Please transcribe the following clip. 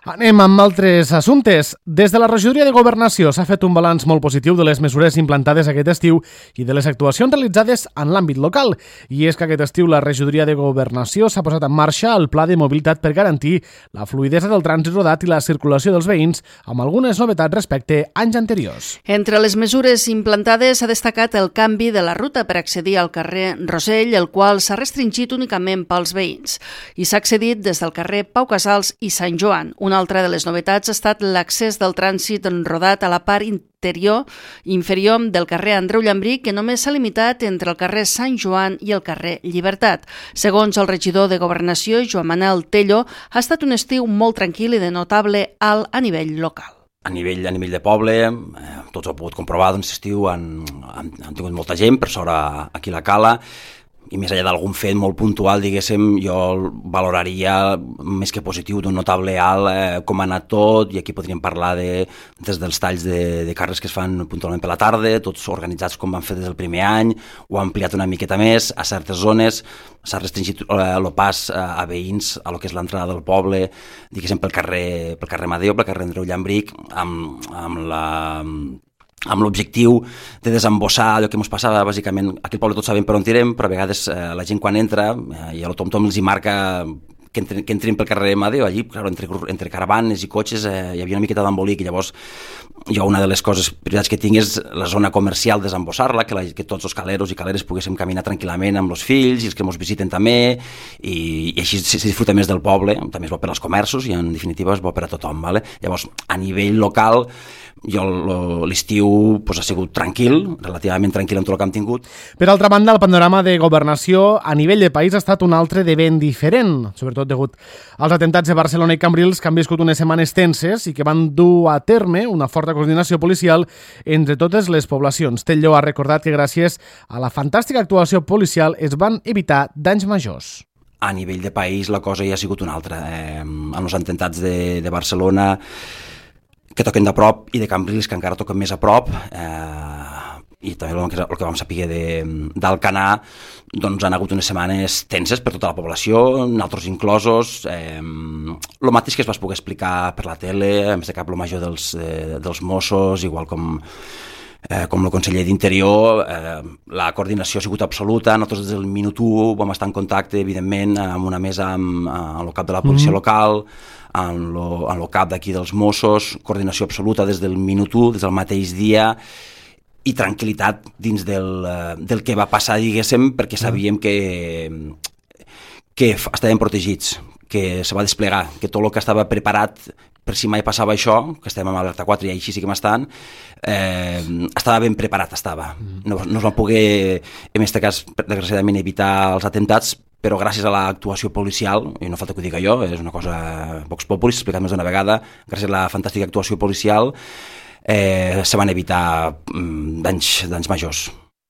Anem amb altres assumptes. Des de la regidoria de Governació s'ha fet un balanç molt positiu de les mesures implantades aquest estiu i de les actuacions realitzades en l'àmbit local. I és que aquest estiu la regidoria de Governació s'ha posat en marxa el pla de mobilitat per garantir la fluïdesa del trànsit rodat i la circulació dels veïns, amb algunes novetats respecte a anys anteriors. Entre les mesures implantades s'ha destacat el canvi de la ruta per accedir al carrer Rosell, el qual s'ha restringit únicament pels veïns. I s'ha accedit des del carrer Pau Casals i Sant Joan. Una altra de les novetats ha estat l'accés del trànsit rodat a la part inferior del carrer Andreu Llambrí, que només s'ha limitat entre el carrer Sant Joan i el carrer Llibertat. Segons el regidor de Governació, Joan Manel Tello, ha estat un estiu molt tranquil i de notable alt a nivell local. A nivell de poble, tots ho heu pogut comprovar, doncs l'estiu han tingut molta gent, per sort aquí a la Cala, i més enllà d'algun fet molt puntual, diguéssim, jo valoraria més que positiu d'un notable alt com ha anat tot, i aquí podríem parlar des dels talls de carrers que es fan puntualment per la tarda, tots organitzats com van fer des del primer any, ho ha ampliat una miqueta més, a certes zones s'ha restringit el pas a veïns a lo que és l'entrada del poble, diguéssim pel carrer Madeo, pel carrer Andreu Llambric, amb l'objectiu de desembossar allò que ens passava, bàsicament, aquí al poble tots sabem per on tirem, però a vegades la gent quan entra, i a l'automòbil els hi marca que entrin pel carrer Madeo, allí, clar, entre caravanes i cotxes hi havia una miqueta d'embolic, i llavors jo una de les prioritats que tinc és la zona comercial, desembossar-la, que tots els caleros i caleres poguéssim caminar tranquil·lament amb els fills i els que ens visiten també, i així se disfruta més del poble, també és bo per als comerços i en definitiva és bo per a tothom. Vale? Llavors, a nivell local, jo l'estiu ha sigut tranquil, relativament tranquil amb tot el que hem tingut. Per altra banda, el panorama de Governació a nivell de país ha estat un altre de ben diferent, sobretot degut als atemptats de Barcelona i Cambrils, que han viscut unes setmanes tenses i que van dur a terme una forta coordinació policial entre totes les poblacions. Tello ha recordat que gràcies a la fantàstica actuació policial es van evitar danys majors. A nivell de país la cosa ja ha sigut una altra. Amb els atemptats de Barcelona, que toquen de prop, i de Cambrils, que encara toquen més a prop, i també el que vam saber d'Alcanar, doncs han hagut unes setmanes tenses per tota la població, nosaltres inclosos. El mateix que es va poder explicar per la tele, a més de cap el major dels Mossos, igual com el conseller d'Interior, la coordinació ha sigut absoluta. Nosaltres des del minut 1 vam estar en contacte, evidentment, amb una mesa amb el cap de la policia local, amb el cap d'aquí dels Mossos, coordinació absoluta des del minut 1, des del mateix dia, i tranquil·litat dins del que va passar, diguéssim, perquè sabíem que estàvem protegits, que se va desplegar, que tot el que estava preparat per si mai passava això, que estem amb alerta 4 i així sí que m'estan, estava ben preparat, no es van poder, en aquest cas, desgraciadament, evitar els atemptats, però gràcies a l'actuació policial, i no falta que ho diga jo, és una cosa vox populi, s'ha explicat més d'una vegada, gràcies a la fantàstica actuació policial se van evitar danys majors.